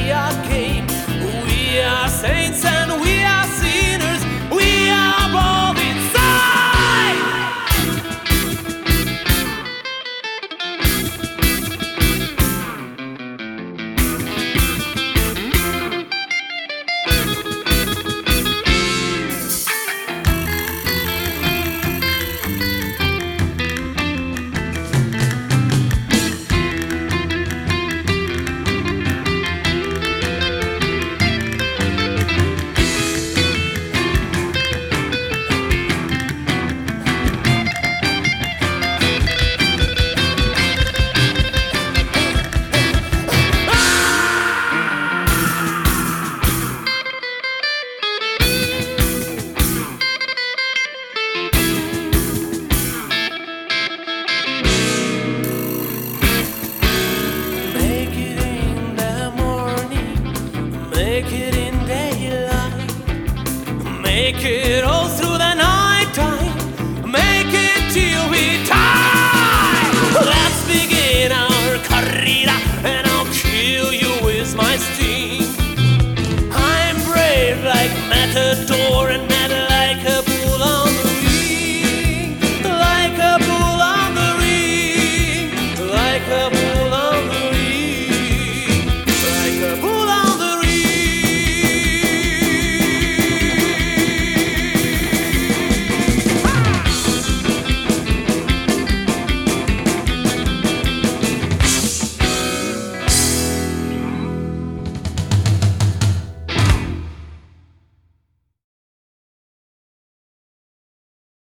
are king. We are saints and we are sinners. We are both inside. Make it in the morning, make it in daylight, make it all through the night time, make it till we die. Let's begin our carrera, and I'll kill you with my sting. I'm brave like Matador.